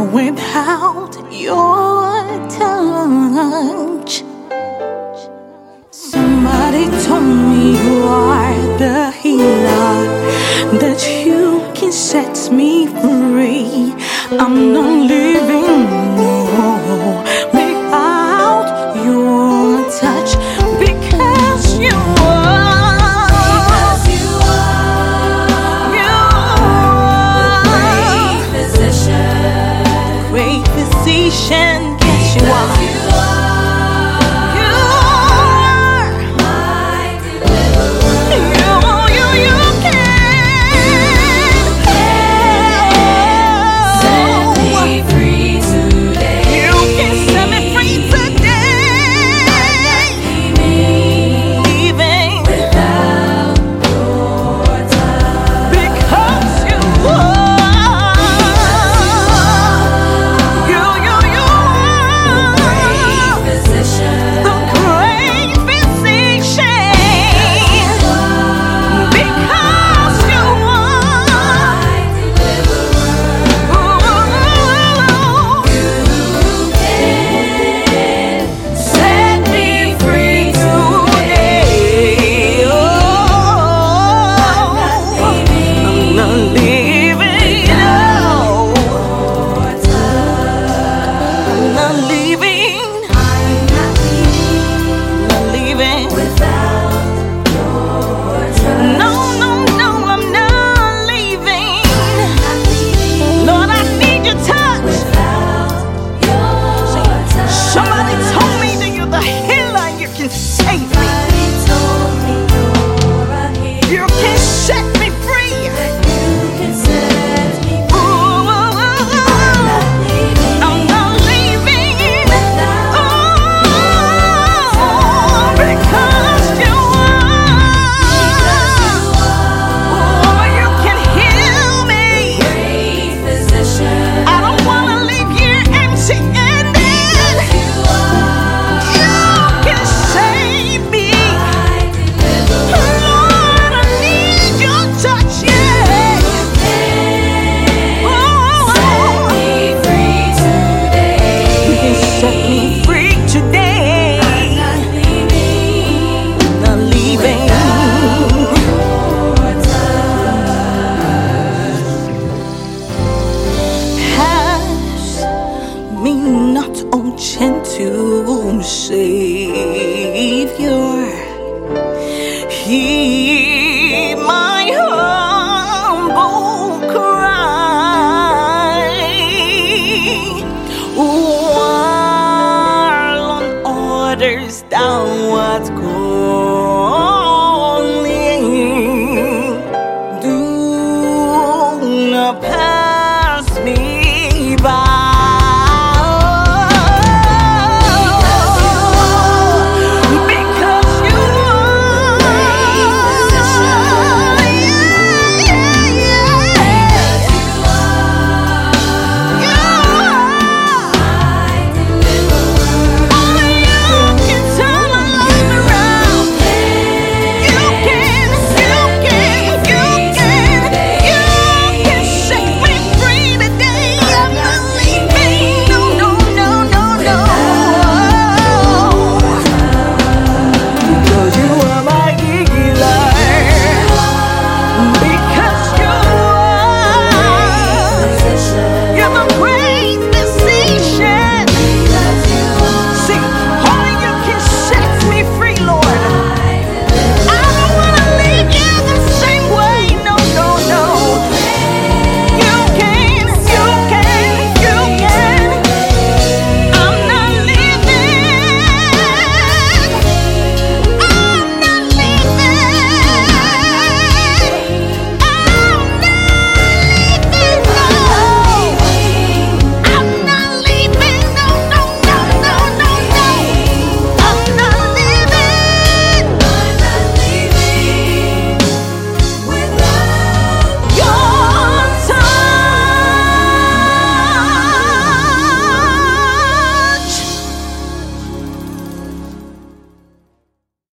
without your touch. Somebody told me you are the healer, that you can set me free. I'm not living, no, without your touch, because you yes, you are. You are my deliverer. You can set me free today. You can set me free today. Leaving without your touch, because you are. Not, oh gentle Savior, hear my humble cry, while on orders downwards calling, do not pass me by. You're the great